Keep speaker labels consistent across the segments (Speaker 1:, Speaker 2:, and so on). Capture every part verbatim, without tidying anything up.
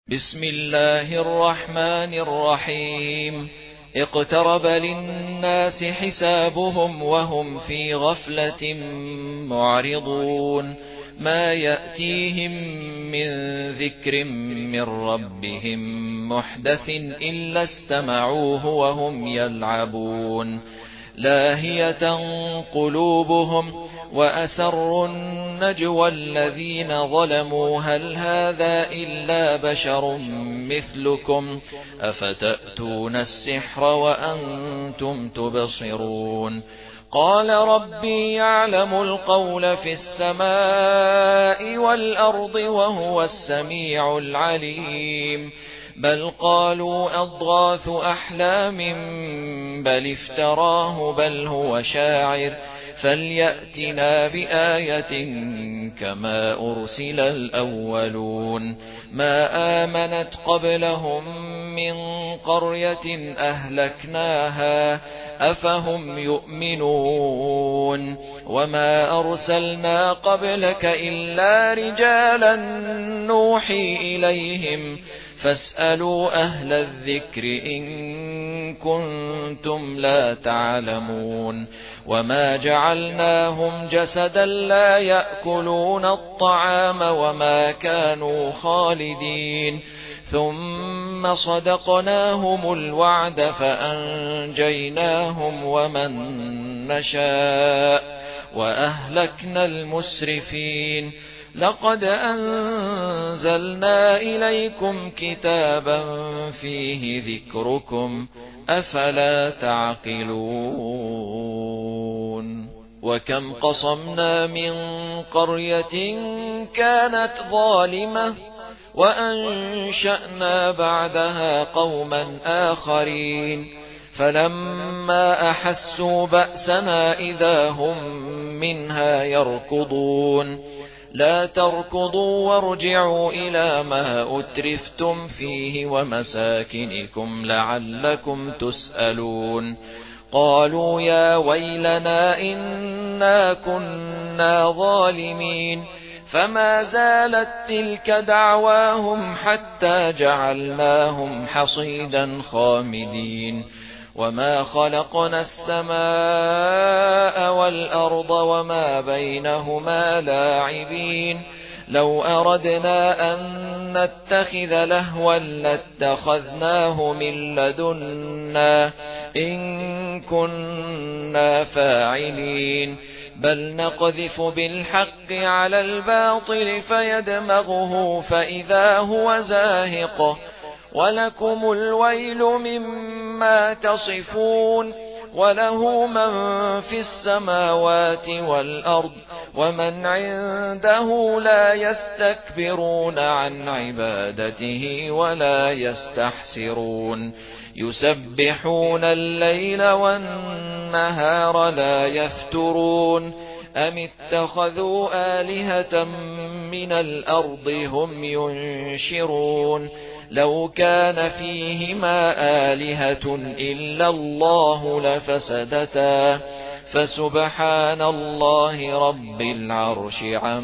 Speaker 1: بسم الله الرحمن الرحيم اقترب للناس حسابهم وهم في غفلة معرضون ما يأتيهم من ذكر من ربهم محدث إلا استمعوه وهم يلعبون لاهية قلوبهم وأسروا النجوى الذين ظلموا هل هذا إلا بشر مثلكم أفتأتون السحر وأنتم تبصرون قال ربي يعلم القول في السماء والأرض وهو السميع العليم بل قالوا أضغاث أحلام بل افتراه بل هو شاعر فليأتنا بآية كما أرسل الأولون ما آمنت قبلهم من قرية أهلكناها أفهم يؤمنون وما أرسلنا قبلك إلا رجالا نوحي إليهم فاسألوا أهل الذكر إن كنتم لا تعلمون وما جعلناهم جسدا لا يأكلون الطعام وما كانوا خالدين ثم صدقناهم الوعد فأنجيناهم ومن نشاء وأهلكنا المسرفين لقد أنزلنا إليكم كتابا فيه ذكركم أفلا تعقلون وكم قصمنا من قرية كانت ظالمة وأنشأنا بعدها قوما آخرين فلما أحسوا بأسنا إذا هم منها يركضون لا تركضوا وارجعوا إلى ما أترفتم فيه ومساكنكم لعلكم تسألون قالوا يا ويلنا إنا كنا ظالمين فما زالت تلك دعواهم حتى جعلناهم حصيدا خامدين وما خلقنا السماء والأرض وما بينهما لاعبين لو أردنا أن نتخذ لهوا لاتخذناه من لدنا إن كنا فاعلين بل نقذف بالحق على الباطل فيدمغه فإذا هو زاهق ولكم الويل مما تصفون وله من في السماوات والأرض ومن عنده لا يستكبرون عن عبادته ولا يستحسرون يسبحون الليل والنهار لا يفترون أم اتخذوا آلهة من الأرض هم ينشرون لو كان فيهما آلهة إلا الله لفسدتا فسبحان الله رب العرش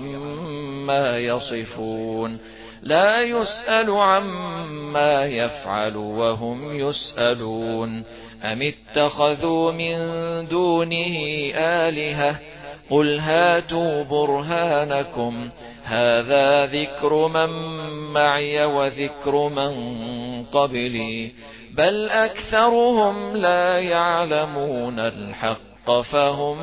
Speaker 1: عما يصفون لا يسأل عما يفعل وهم يسألون أم اتخذوا من دونه آلهة قل هاتوا برهانكم هذا ذكر من معي وذكر من قبلي بل أكثرهم لا يعلمون الحق فهم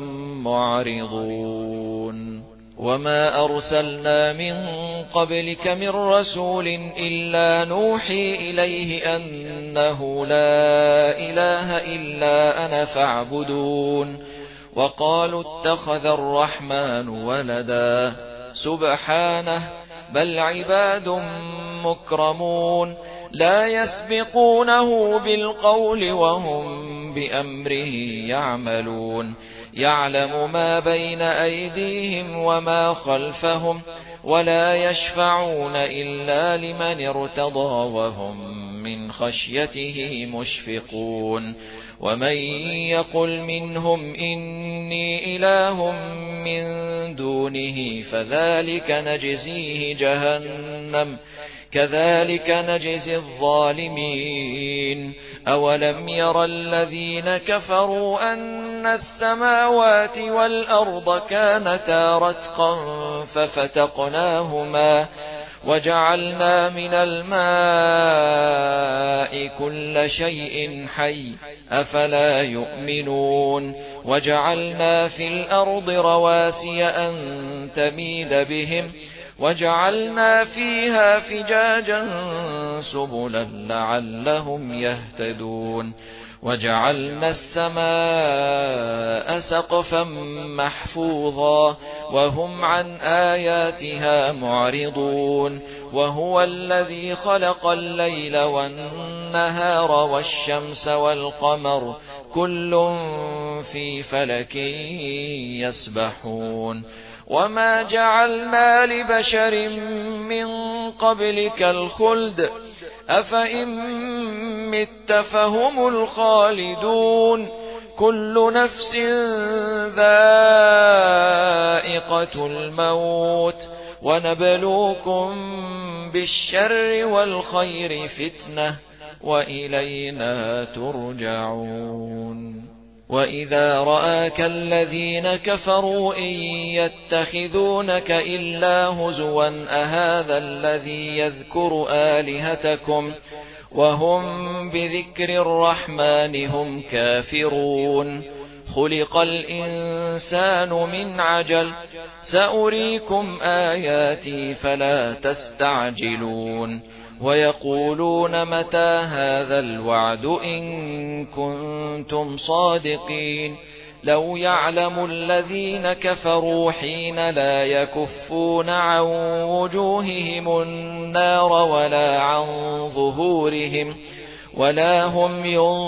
Speaker 1: معرضون وما أرسلنا من قبلك من رسول إلا نوحي إليه أنه لا إله إلا أنا فاعبدون وقالوا اتخذ الرحمن ولدا سبحانه بل عباد مكرمون لا يسبقونه بالقول وهم بأمره يعملون يعلم ما بين أيديهم وما خلفهم ولا يشفعون إلا لمن ارتضى وهم من خشيته مشفقون ومن يقل منهم إني إله من دونه فذلك نجزيه جهنم كذلك نجزي الظالمين. أولم ير الذين كفروا أن السماوات والأرض كانتا رتقا ففتقناهما وجعلنا من الماء كل شيء حي أفلا يؤمنون. وجعلنا في الأرض رواسي أن تميد بهم وجعلنا فيها فجاجا سبلا لعلهم يهتدون. وجعلنا السماء سقفا محفوظا وهم عن آياتها معرضون. وهو الذي خلق الليل والنهار والشمس والقمر كل في فلك يسبحون. وما جعلنا لبشر من قبلك الخلد أفإن مت فهم الخالدون. كل نفس ذائقة الموت ونبلوكم بالشر والخير فتنة وإلينا ترجعون. وإذا رآك الذين كفروا إن يتخذونك إلا هزوا أهذا الذي يذكر آلهتكم وهم بذكر الرحمن هم كافرون. خلق الإنسان من عجل سأريكم آياتي فلا تستعجلون. ويقولون متى هذا الوعد إن كنتم صادقين. لو يعلم الذين كفروا حين لا يكفون عن وجوههم النار ولا عن ظهورهم ولا هم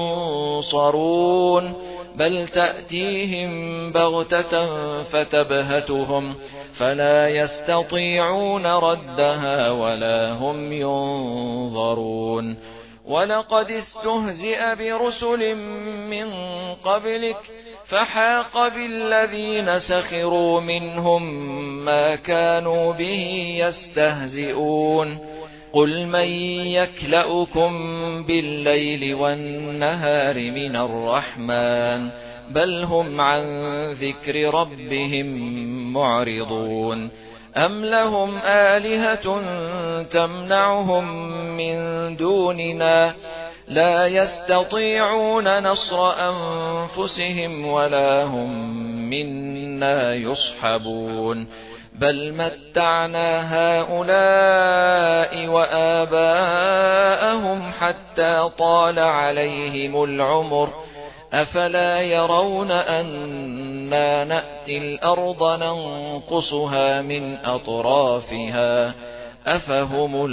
Speaker 1: ينصرون بل تأتيهم بغتة فتبهتهم فلا يستطيعون ردها ولا هم ينظرون. ولقد استهزئ برسل من قبلك فحاق بالذين سخروا منهم ما كانوا به يستهزئون. قل من يكلؤكم بالليل والنهار من الرحمن بل هم عن ذكر ربهم معرضون. أم لهم آلهة تمنعهم من دوننا لا يستطيعون نصر أنفسهم ولا هم منا يصحبون. بل متعنا هؤلاء وآباءهم حتى طال عليهم العمر أفلا يرون أنا نأتي الأرض ننقصها من أطرافها أفهم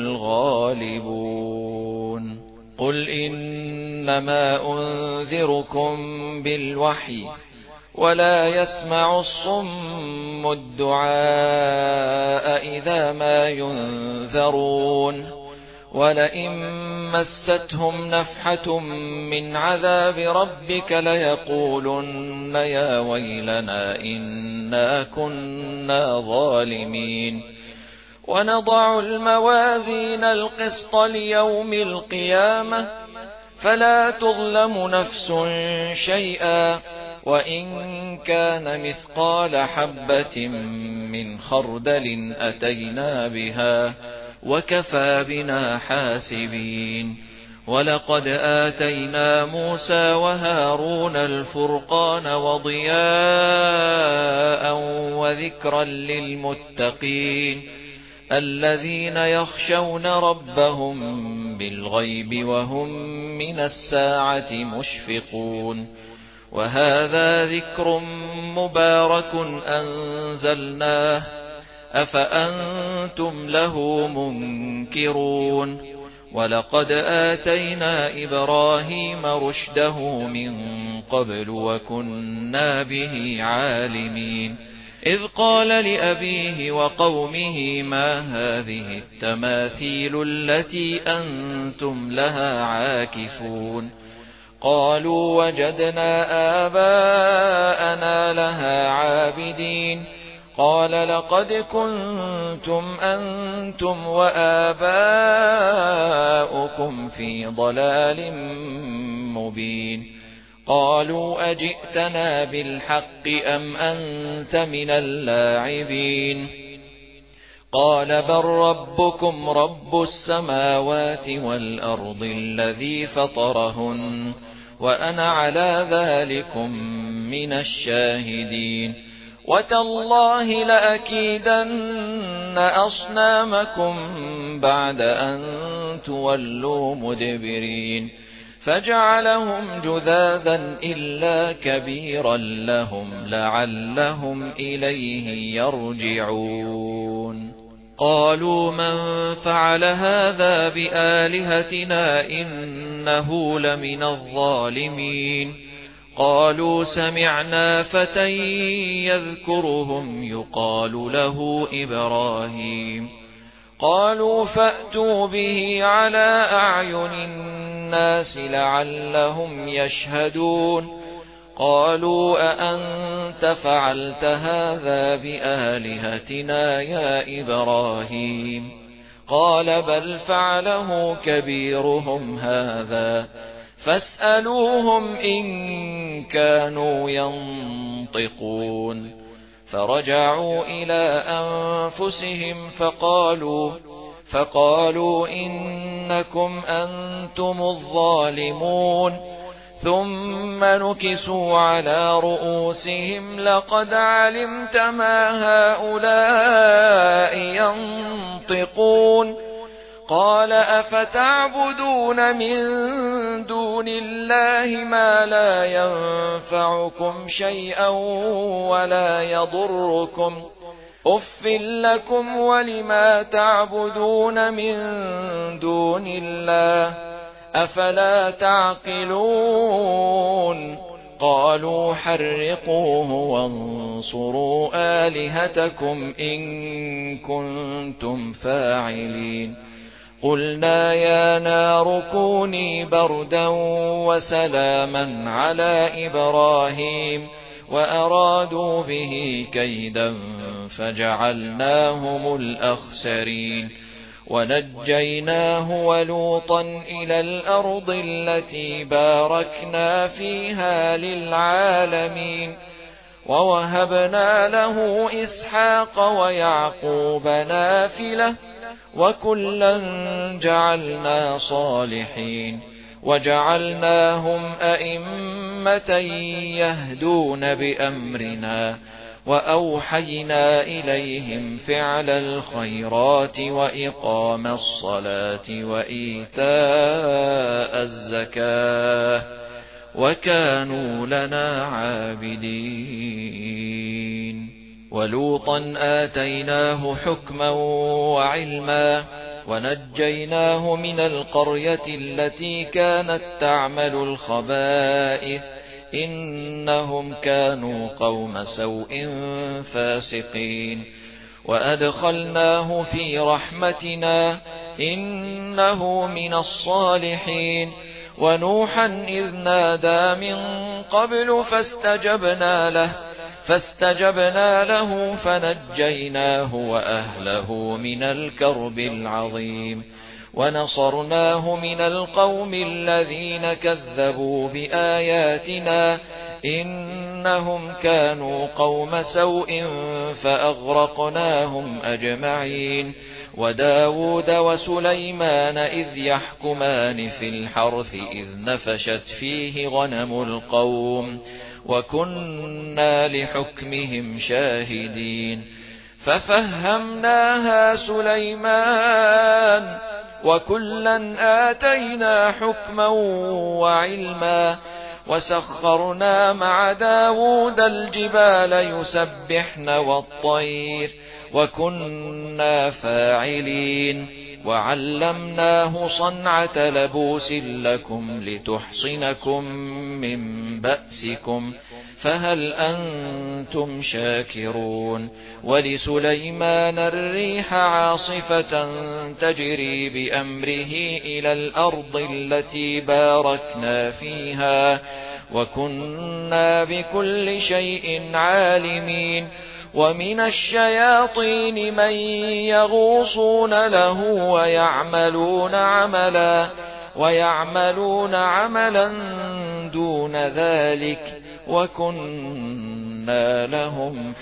Speaker 1: الغالبون. قل إنما أنذركم بالوحي ولا يسمع الصم الدعاء إذا ما ينذرون. ولئن مستهم نفحة من عذاب ربك ليقولن يا ويلنا إنا كنا ظالمين. ونضع الموازين القسط ليوم القيامة فلا تظلم نفس شيئا وإن كان مثقال حبة من خردل أتينا بها وكفى بنا حاسبين. ولقد آتينا موسى وهارون الفرقان وضياء وذكرا للمتقين الذين يخشون ربهم بالغيب وهم من الساعة مشفقون. وهذا ذكر مبارك أنزلناه أفأنتم له منكرون. ولقد آتينا إبراهيم رشده من قبل وكنا به عالمين. إذ قال لأبيه وقومه ما هذه التماثيل التي أنتم لها عاكفون. قالوا وجدنا آباءنا لها عابدين. قال لقد كنتم أنتم وآباؤكم في ضلال مبين قالوا أجئتنا بالحق أم أنت من اللاعبين قال بل ربكم رب السماوات والأرض الذي فطرهن وأنا على ذلكم من الشاهدين وتالله لأكيدن أصنامكم بعد أن تولوا مدبرين فجعلهم جذاذا إلا كبيرا لهم لعلهم إليه يرجعون قالوا من فعل هذا بآلهتنا إنه لمن الظالمين قالوا سمعنا فتى يذكرهم يقال له إبراهيم قالوا فأتوا به على أعين الناس لعلهم يشهدون قالوا أأنت فعلت هذا بآلهتنا يا إبراهيم قال بل فعله كبيرهم هذا فاسألوهم إن كانوا ينطقون فرجعوا إلى أنفسهم فقالوا فقالوا إنكم أنتم الظالمون ثم نكسوا على رؤوسهم لقد علمت ما هؤلاء ينطقون قال أفتعبدون من دون الله ما لا ينفعكم شيئا ولا يضركم أف لكم ولما تعبدون من دون الله أفلا تعقلون قالوا حرقوه وانصروا آلهتكم إن كنتم فاعلين قلنا يا نار كوني بردا وسلاما على إبراهيم وأرادوا به كيدا فجعلناهم الأخسرين ونجيناه ولوطا إلى الأرض التي باركنا فيها للعالمين ووهبنا له إسحاق ويعقوب نافلة وكلا جعلنا صالحين وجعلناهم أئمة يهدون بأمرنا وأوحينا إليهم فعل الخيرات وإقام الصلاة وإيتاء الزكاة وكانوا لنا عابدين ولوطا آتيناه حكما وعلما ونجيناه من القرية التي كانت تعمل الخبائث إنهم كانوا قوم سوء فاسقين وأدخلناه في رحمتنا إنه من الصالحين ونوحا إذ نادى من قبل فاستجبنا له فاستجبنا له فنجيناه وأهله من الكرب العظيم ونصرناه من القوم الذين كذبوا بآياتنا إنهم كانوا قوم سوء فأغرقناهم أجمعين وداود وسليمان إذ يحكمان في الحرث إذ نفشت فيه غنم القوم وكنا لحكمهم شاهدين ففهمناها سليمان وكلا آتينا حكما وعلما وسخرنا مع داود الجبال يسبحن والطير وكنا فاعلين وعلمناه صنعة لبوس لكم لتحصنكم من بأسكم فهل أنتم شاكرون ولسليمان الريح عاصفة تجري بأمره إلى الأرض التي باركنا فيها وكنا بكل شيء عالمين ومن الشياطين من يغوصون له ويعملون عملا ويعملون عملا دون ذلك وكنا لهم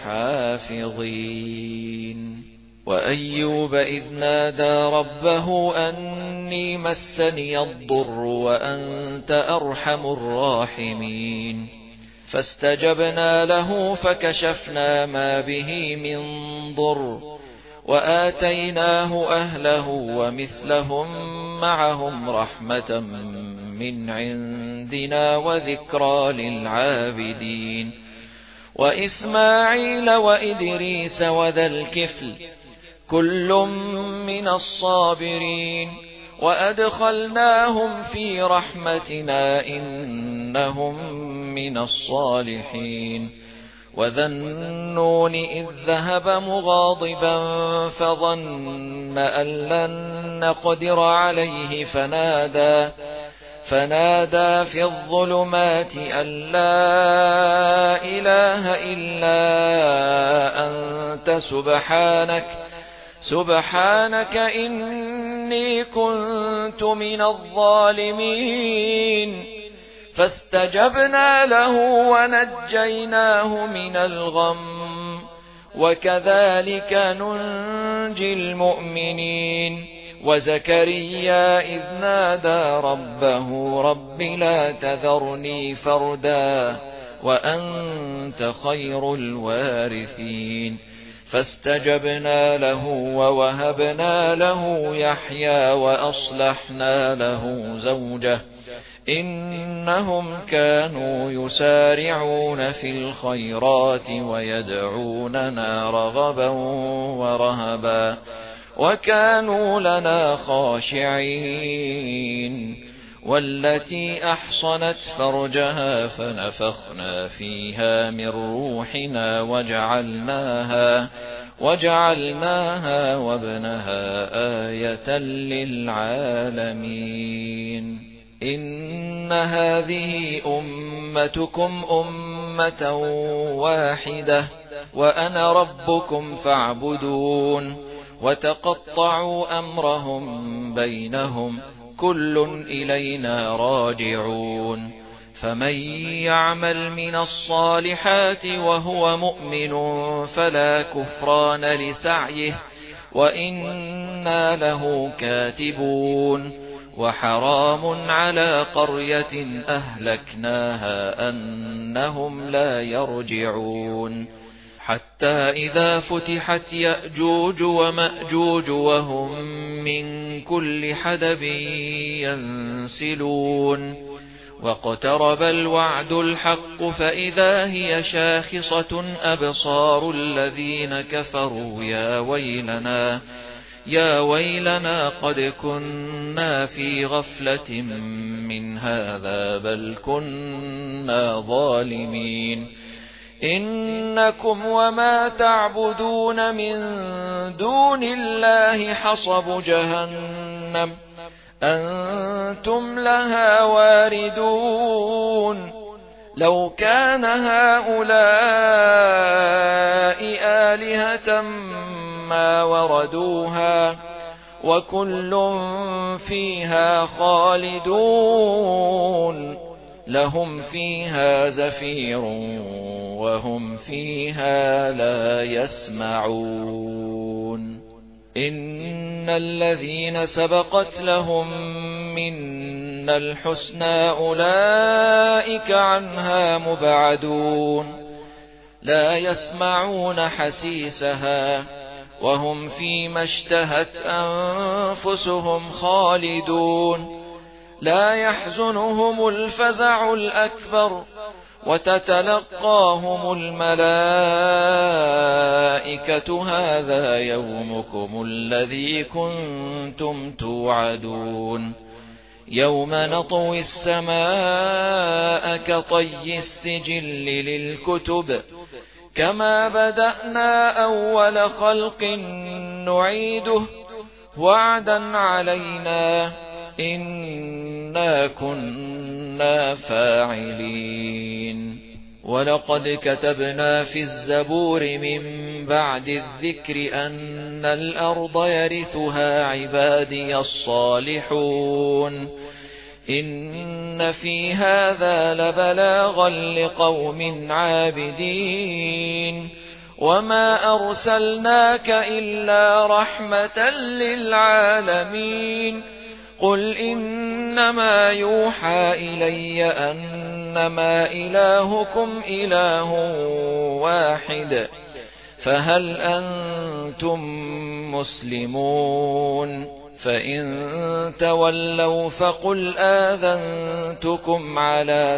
Speaker 1: حافظين. وأيوب إذ نادى ربه أني مسني الضر وأنت أرحم الراحمين فاستجبنا له فكشفنا ما به من ضر وآتيناه أهله ومثلهم معهم رحمة من عندنا وذكرى للعابدين. وإسماعيل وإدريس وذا الكفل كل من الصابرين وأدخلناهم في رحمتنا إنهم من الصالحين. وذا النون إذ ذهب مغاضبا فظن أن لن نقدر عليه فنادى فنادى في الظلمات أن لا إله إلا أنت سبحانك سبحانك إني كنت من الظالمين فاستجبنا له ونجيناه من الغم وكذلك ننجي المؤمنين. وزكريا إذ نادى ربه رب لا تذرني فردا وأنت خير الوارثين فاستجبنا له ووهبنا له يحيى وأصلحنا له زوجه إنهم كانوا يسارعون في الخيرات ويدعوننا رغبا ورهبا وكانوا لنا خاشعين. والتي أحصنت فرجها فنفخنا فيها من روحنا وجعلناها وجعلناها وابنها آية للعالمين. إن هذه أمتكم أمة واحدة وأنا ربكم فاعبدون. وتقطعوا أمرهم بينهم كل إلينا راجعون. فمن يعمل من الصالحات وهو مؤمن فلا كفران لسعيه وإنا له كاتبون. وحرام على قرية أهلكناها أنهم لا يرجعون حتى إذا فتحت يأجوج ومأجوج وهم من كل حدب ينسلون. واقترب الوعد الحق فإذا هي شاخصة أبصار الذين كفروا يا ويلنا يا ويلنا قد كنا في غفلة من هذا بل كنا ظالمين. إنكم وما تعبدون من دون الله حصب جهنم أنتم لها واردون. لو كان هؤلاء آلهة ما وردوها وكل فيها خالدون لهم فيها زفير وهم فيها لا يسمعون. إن الذين سبقت لهم منا الحسنى أولئك عنها مبعدون لا يسمعون حسيسها وهم فيما اشتهت أنفسهم خالدون. لا يحزنهم الفزع الأكبر وتتلقاهم الملائكة هذا يومكم الذي كنتم توعدون. يوم نطوي السماء كطي السجل للكتب كما بدأنا أول خلق نعيده وعدا علينا إنا كنا فاعلين. ولقد كتبنا في الزبور من بعد الذكر أن الأرض يرثها عبادي الصالحون إن في هذا لبلاغا لقوم عابدين وما أرسلناك إلا رحمة للعالمين قل إنما يوحى إلي أنما إلهكم إله واحد فهل أنتم مسلمون فإن تولوا فقل آذنتكم على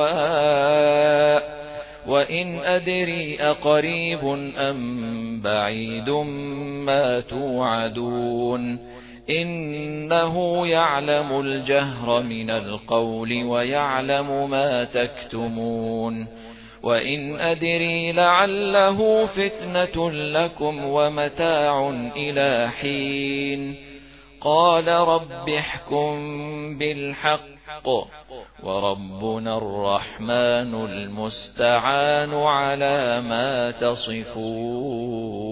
Speaker 1: سواء وإن أدري أقريب أم بعيد ما توعدون إنه يعلم الجهر من القول ويعلم ما تكتمون وإن أدري لعله فتنة لكم ومتاع إلى حين قال رب احكم بالحق وربنا الرحمن المستعان على ما تصفون.